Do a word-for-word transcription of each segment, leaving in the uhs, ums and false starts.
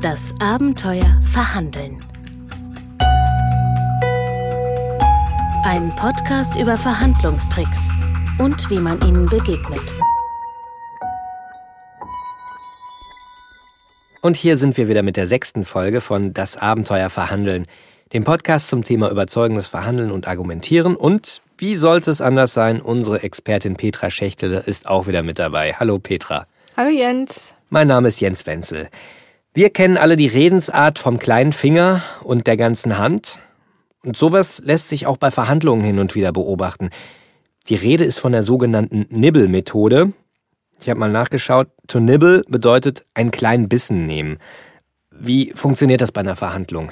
Das Abenteuer Verhandeln. Ein Podcast über Verhandlungstricks und wie man ihnen begegnet. Und hier sind wir wieder mit der sechsten Folge von Das Abenteuer Verhandeln, dem Podcast zum Thema überzeugendes Verhandeln und Argumentieren. Und wie sollte es anders sein, unsere Expertin Petra Schächtele ist auch wieder mit dabei. Hallo Petra. Hallo Jens. Mein Name ist Jens Wenzel. Wir kennen alle die Redensart vom kleinen Finger und der ganzen Hand. Und sowas lässt sich auch bei Verhandlungen hin und wieder beobachten. Die Rede ist von der sogenannten Nibble-Methode. Ich habe mal nachgeschaut. To nibble bedeutet einen kleinen Bissen nehmen. Wie funktioniert das bei einer Verhandlung?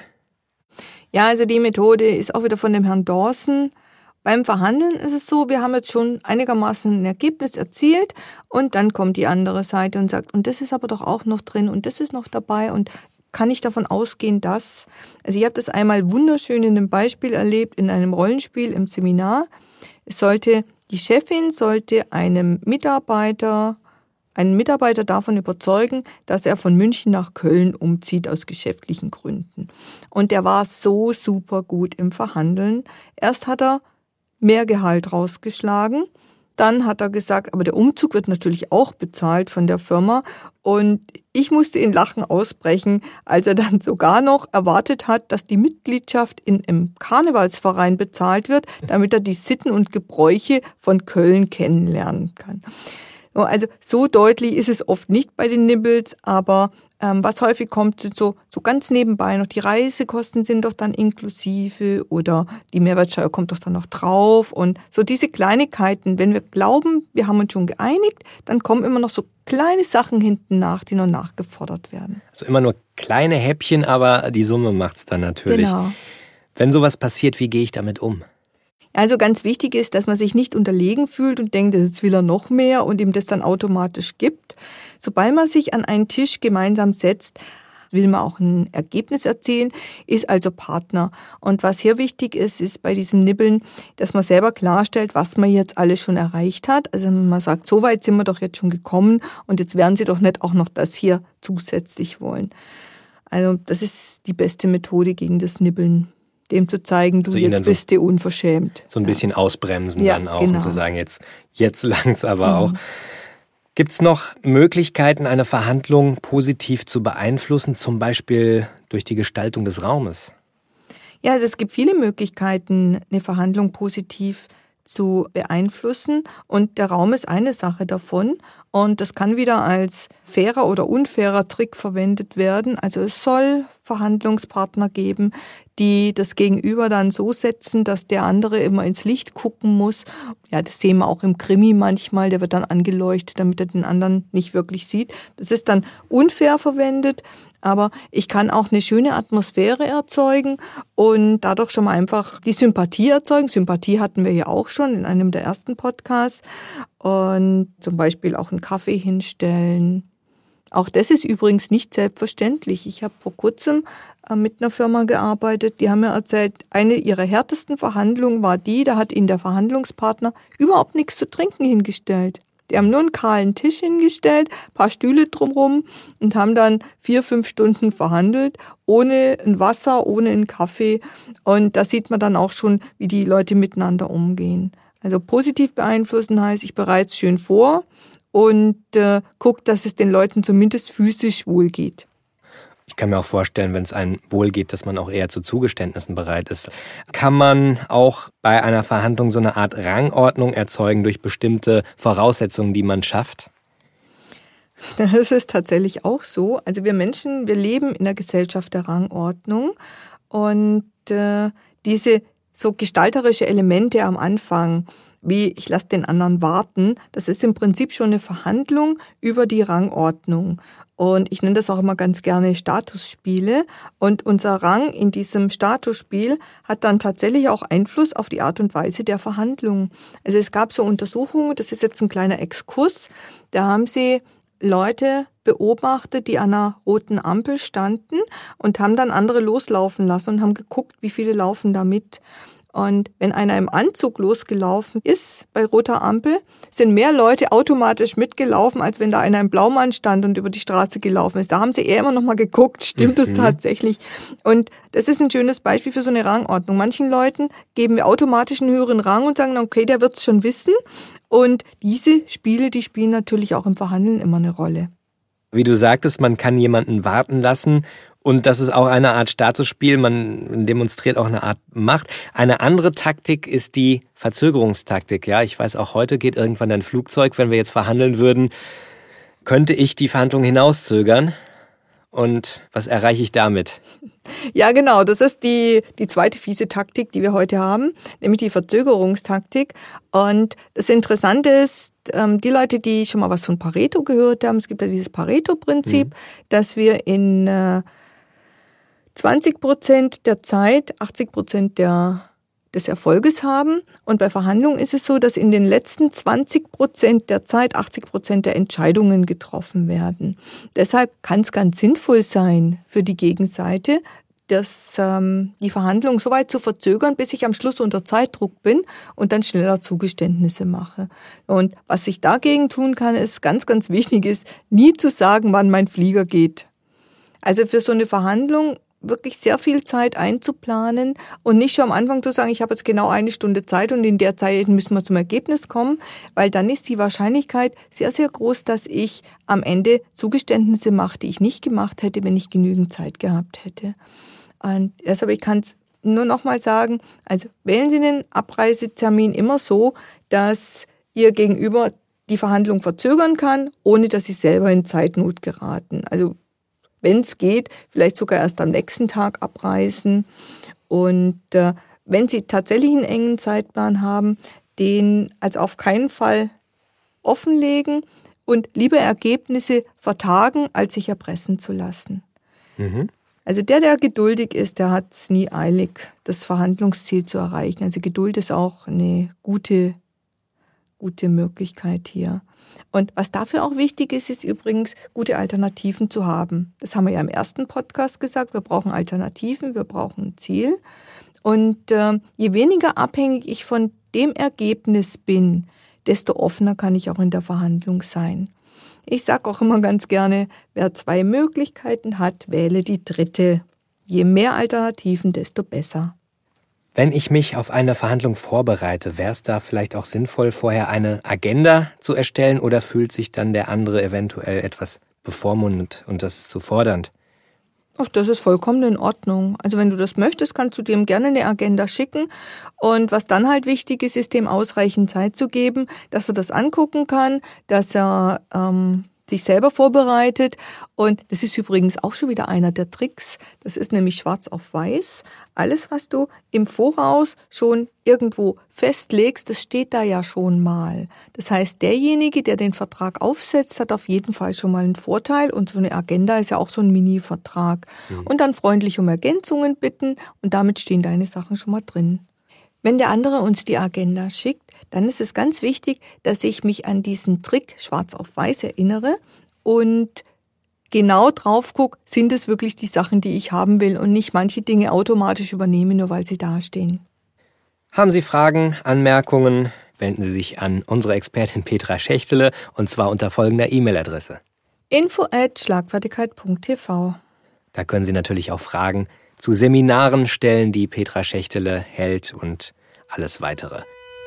Ja, also die Methode ist auch wieder von dem Herrn Dawson. Beim Verhandeln ist es so, wir haben jetzt schon einigermaßen ein Ergebnis erzielt und dann kommt die andere Seite und sagt, und das ist aber doch auch noch drin und das ist noch dabei und kann ich davon ausgehen, dass... Also ich habe das einmal wunderschön in einem Beispiel erlebt, in einem Rollenspiel im Seminar. Es sollte, die Chefin sollte einem Mitarbeiter, einen Mitarbeiter davon überzeugen, dass er von München nach Köln umzieht aus geschäftlichen Gründen. Und der war so super gut im Verhandeln. Erst hat er mehr Gehalt rausgeschlagen. Dann hat er gesagt, aber der Umzug wird natürlich auch bezahlt von der Firma. Und ich musste in Lachen ausbrechen, als er dann sogar noch erwartet hat, dass die Mitgliedschaft in einem Karnevalsverein bezahlt wird, damit er die Sitten und Gebräuche von Köln kennenlernen kann. Also so deutlich ist es oft nicht bei den Nibbles, aber ähm, was häufig kommt, sind so, so ganz nebenbei noch, die Reisekosten sind doch dann inklusive oder die Mehrwertsteuer kommt doch dann noch drauf und so diese Kleinigkeiten, wenn wir glauben, wir haben uns schon geeinigt, dann kommen immer noch so kleine Sachen hinten nach, die noch nachgefordert werden. Also immer nur kleine Häppchen, aber die Summe macht's dann natürlich. Genau. Wenn sowas passiert, wie gehe ich damit um? Also ganz wichtig ist, dass man sich nicht unterlegen fühlt und denkt, jetzt will er noch mehr und ihm das dann automatisch gibt. Sobald man sich an einen Tisch gemeinsam setzt, will man auch ein Ergebnis erzielen, ist also Partner. Und was hier wichtig ist, ist bei diesem Nibbeln, dass man selber klarstellt, was man jetzt alles schon erreicht hat. Also man sagt, so weit sind wir doch jetzt schon gekommen und jetzt werden Sie doch nicht auch noch das hier zusätzlich wollen. Also das ist die beste Methode gegen das Nibbeln. Dem zu zeigen, du, also jetzt so, bist du unverschämt. So ein ja. bisschen ausbremsen ja, dann auch genau. und zu sagen, jetzt, jetzt langt's aber mhm. auch. Gibt es noch Möglichkeiten, eine Verhandlung positiv zu beeinflussen, zum Beispiel durch die Gestaltung des Raumes? Ja, also es gibt viele Möglichkeiten, eine Verhandlung positiv zu beeinflussen und der Raum ist eine Sache davon und das kann wieder als fairer oder unfairer Trick verwendet werden. Also es soll Verhandlungspartner geben, die das Gegenüber dann so setzen, dass der andere immer ins Licht gucken muss. Ja, das sehen wir auch im Krimi manchmal, der wird dann angeleuchtet, damit er den anderen nicht wirklich sieht. Das ist dann unfair verwendet. Aber ich kann auch eine schöne Atmosphäre erzeugen und dadurch schon mal einfach die Sympathie erzeugen. Sympathie hatten wir ja auch schon in einem der ersten Podcasts. Und zum Beispiel auch einen Kaffee hinstellen. Auch das ist übrigens nicht selbstverständlich. Ich habe vor kurzem mit einer Firma gearbeitet, die haben mir erzählt, eine ihrer härtesten Verhandlungen war die, da hat ihnen der Verhandlungspartner überhaupt nichts zu trinken hingestellt. Die haben nur einen kahlen Tisch hingestellt, ein paar Stühle drumherum und haben dann vier, fünf Stunden verhandelt, ohne ein Wasser, ohne einen Kaffee. Und da sieht man dann auch schon, wie die Leute miteinander umgehen. Also positiv beeinflussen heißt, ich bereite es schön vor und äh, gucke, dass es den Leuten zumindest physisch wohl geht. Ich kann mir auch vorstellen, wenn es einem wohl geht, dass man auch eher zu Zugeständnissen bereit ist. Kann man auch bei einer Verhandlung so eine Art Rangordnung erzeugen durch bestimmte Voraussetzungen, die man schafft? Das ist tatsächlich auch so. Also wir Menschen, wir leben in der Gesellschaft der Rangordnung und äh, diese so gestalterische Elemente am Anfang, wie ich lasse den anderen warten, das ist im Prinzip schon eine Verhandlung über die Rangordnung. Und ich nenne das auch immer ganz gerne Statusspiele. Und unser Rang in diesem Statusspiel hat dann tatsächlich auch Einfluss auf die Art und Weise der Verhandlung. Also es gab so Untersuchungen, das ist jetzt ein kleiner Exkurs, da haben sie Leute beobachtet, die an einer roten Ampel standen und haben dann andere loslaufen lassen und haben geguckt, wie viele laufen da mit. Und wenn einer im Anzug losgelaufen ist bei roter Ampel, sind mehr Leute automatisch mitgelaufen, als wenn da einer im Blaumann stand und über die Straße gelaufen ist. Da haben sie eher immer noch mal geguckt, stimmt das mhm. tatsächlich? Und das ist ein schönes Beispiel für so eine Rangordnung. Manchen Leuten geben wir automatisch einen höheren Rang und sagen, okay, der wird es schon wissen. Und diese Spiele, die spielen natürlich auch im Verhandeln immer eine Rolle. Wie du sagtest, man kann jemanden warten lassen. Und das ist auch eine Art Statusspiel, man demonstriert auch eine Art Macht. Eine andere Taktik ist die Verzögerungstaktik. Ja, ich weiß, auch heute geht irgendwann ein Flugzeug, wenn wir jetzt verhandeln würden, könnte ich die Verhandlung hinauszögern. Und was erreiche ich damit? Ja, genau, das ist die, die zweite fiese Taktik, die wir heute haben, nämlich die Verzögerungstaktik. Und das Interessante ist, die Leute, die schon mal was von Pareto gehört haben, es gibt ja dieses Pareto-Prinzip, mhm. dass wir in zwanzig Prozent der Zeit achtzig Prozent der, des Erfolges haben. Und bei Verhandlungen ist es so, dass in den letzten zwanzig Prozent der Zeit achtzig Prozent der Entscheidungen getroffen werden. Deshalb kann es ganz sinnvoll sein für die Gegenseite, dass, ähm, die Verhandlung so weit zu verzögern, bis ich am Schluss unter Zeitdruck bin und dann schneller Zugeständnisse mache. Und was ich dagegen tun kann, ist ganz, ganz wichtig, ist nie zu sagen, wann mein Flieger geht. Also für so eine Verhandlung wirklich sehr viel Zeit einzuplanen und nicht schon am Anfang zu sagen, ich habe jetzt genau eine Stunde Zeit und in der Zeit müssen wir zum Ergebnis kommen, weil dann ist die Wahrscheinlichkeit sehr, sehr groß, dass ich am Ende Zugeständnisse mache, die ich nicht gemacht hätte, wenn ich genügend Zeit gehabt hätte. Und deshalb, ich kann es nur noch mal sagen, also wählen Sie den Abreisetermin immer so, dass Ihr Gegenüber die Verhandlung verzögern kann, ohne dass Sie selber in Zeitnot geraten. Also wenn es geht, vielleicht sogar erst am nächsten Tag abreisen. Und äh, wenn Sie tatsächlich einen engen Zeitplan haben, den also auf keinen Fall offenlegen und lieber Ergebnisse vertagen, als sich erpressen zu lassen. Mhm. Also der, der geduldig ist, der hat es nie eilig, das Verhandlungsziel zu erreichen. Also Geduld ist auch eine gute, gute Möglichkeit hier. Und was dafür auch wichtig ist, ist übrigens, gute Alternativen zu haben. Das haben wir ja im ersten Podcast gesagt. Wir brauchen Alternativen, wir brauchen ein Ziel. Und äh, je weniger abhängig ich von dem Ergebnis bin, desto offener kann ich auch in der Verhandlung sein. Ich sage auch immer ganz gerne, wer zwei Möglichkeiten hat, wähle die dritte. Je mehr Alternativen, desto besser. Wenn ich mich auf eine Verhandlung vorbereite, wäre es da vielleicht auch sinnvoll, vorher eine Agenda zu erstellen, oder fühlt sich dann der andere eventuell etwas bevormundet und das ist zu fordernd? Ach, das ist vollkommen in Ordnung. Also wenn du das möchtest, kannst du dem gerne eine Agenda schicken. Und was dann halt wichtig ist, ist dem ausreichend Zeit zu geben, dass er das angucken kann, dass er ähm, sich selber vorbereitet. Und das ist übrigens auch schon wieder einer der Tricks. Das ist nämlich schwarz auf weiß. Alles, was du im Voraus schon irgendwo festlegst, das steht da ja schon mal. Das heißt, derjenige, der den Vertrag aufsetzt, hat auf jeden Fall schon mal einen Vorteil. Und so eine Agenda ist ja auch so ein Mini-Vertrag. Mhm. Und dann freundlich um Ergänzungen bitten und damit stehen deine Sachen schon mal drin. Wenn der andere uns die Agenda schickt, dann ist es ganz wichtig, dass ich mich an diesen Trick schwarz auf weiß erinnere und genau drauf gucke, sind es wirklich die Sachen, die ich haben will und nicht manche Dinge automatisch übernehme, nur weil sie dastehen. Haben Sie Fragen, Anmerkungen, wenden Sie sich an unsere Expertin Petra Schechtele und zwar unter folgender E-Mail-Adresse: info at schlagfertigkeit punkt t v. Da können Sie natürlich auch Fragen zu Seminaren stellen, die Petra Schechtele hält und alles weitere.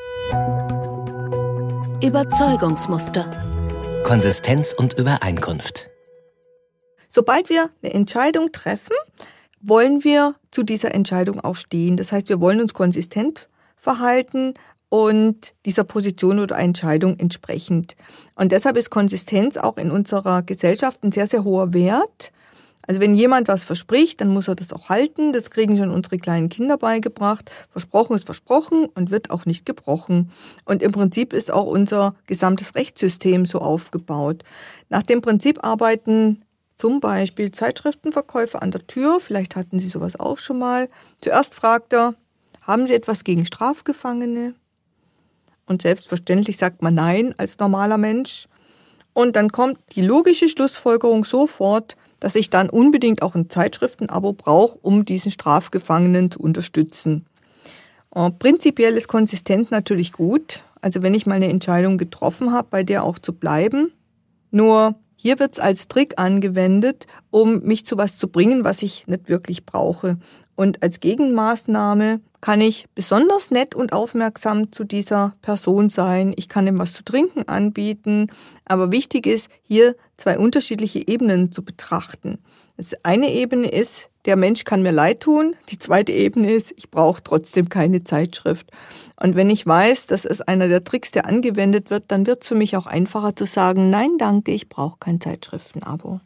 Überzeugungsmuster. Konsistenz und Übereinkunft. Sobald wir eine Entscheidung treffen, wollen wir zu dieser Entscheidung auch stehen. Das heißt, wir wollen uns konsistent verhalten und dieser Position oder Entscheidung entsprechend. Und deshalb ist Konsistenz auch in unserer Gesellschaft ein sehr, sehr hoher Wert. Also wenn jemand was verspricht, dann muss er das auch halten. Das kriegen schon unsere kleinen Kinder beigebracht. Versprochen ist versprochen und wird auch nicht gebrochen. Und im Prinzip ist auch unser gesamtes Rechtssystem so aufgebaut. Nach dem Prinzip arbeiten zum Beispiel Zeitschriftenverkäufer an der Tür. Vielleicht hatten Sie sowas auch schon mal. Zuerst fragt er, haben Sie etwas gegen Strafgefangene? Und selbstverständlich sagt man nein als normaler Mensch. Und dann kommt die logische Schlussfolgerung sofort, dass ich dann unbedingt auch ein Zeitschriftenabo brauche, um diesen Strafgefangenen zu unterstützen. Prinzipiell ist konsistent natürlich gut. Also wenn ich mal eine Entscheidung getroffen habe, bei der auch zu bleiben. Nur hier wird es als Trick angewendet, um mich zu was zu bringen, was ich nicht wirklich brauche. Und als Gegenmaßnahme kann ich besonders nett und aufmerksam zu dieser Person sein. Ich kann ihm was zu trinken anbieten. Aber wichtig ist, hier zwei unterschiedliche Ebenen zu betrachten. Das eine Ebene ist, der Mensch kann mir leid tun. Die zweite Ebene ist, ich brauche trotzdem keine Zeitschrift. Und wenn ich weiß, das ist einer der Tricks, der angewendet wird, dann wird es für mich auch einfacher zu sagen, nein, danke, ich brauche kein Zeitschriftenabo.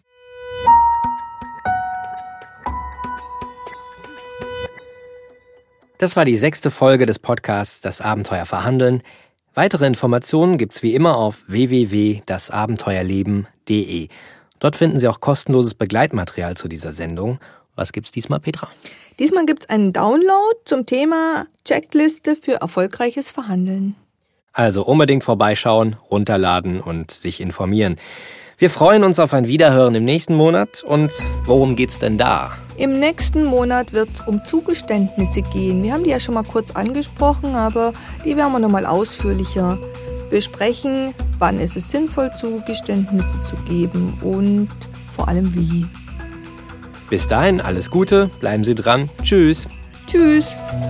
Das war die sechste Folge des Podcasts Das Abenteuer Verhandeln. Weitere Informationen gibt's wie immer auf w w w punkt das abenteuerleben punkt d e. Dort finden Sie auch kostenloses Begleitmaterial zu dieser Sendung. Was gibt's diesmal, Petra? Diesmal gibt's einen Download zum Thema Checkliste für erfolgreiches Verhandeln. Also unbedingt vorbeischauen, runterladen und sich informieren. Wir freuen uns auf ein Wiederhören im nächsten Monat. Und worum geht's denn da? Im nächsten Monat wird es um Zugeständnisse gehen. Wir haben die ja schon mal kurz angesprochen, aber die werden wir nochmal ausführlicher besprechen. Wann ist es sinnvoll, Zugeständnisse zu geben und vor allem wie. Bis dahin alles Gute, bleiben Sie dran. Tschüss. Tschüss.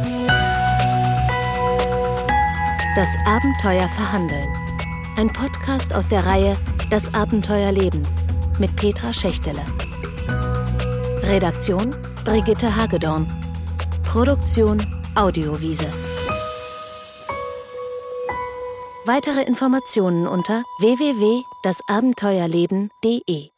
Das Abenteuer Verhandeln. Ein Podcast aus der Reihe Das Abenteuer Leben mit Petra Schächtele. Redaktion Brigitte Hagedorn. Produktion Audiowiese. Weitere Informationen unter w w w punkt das abenteuerleben punkt d e.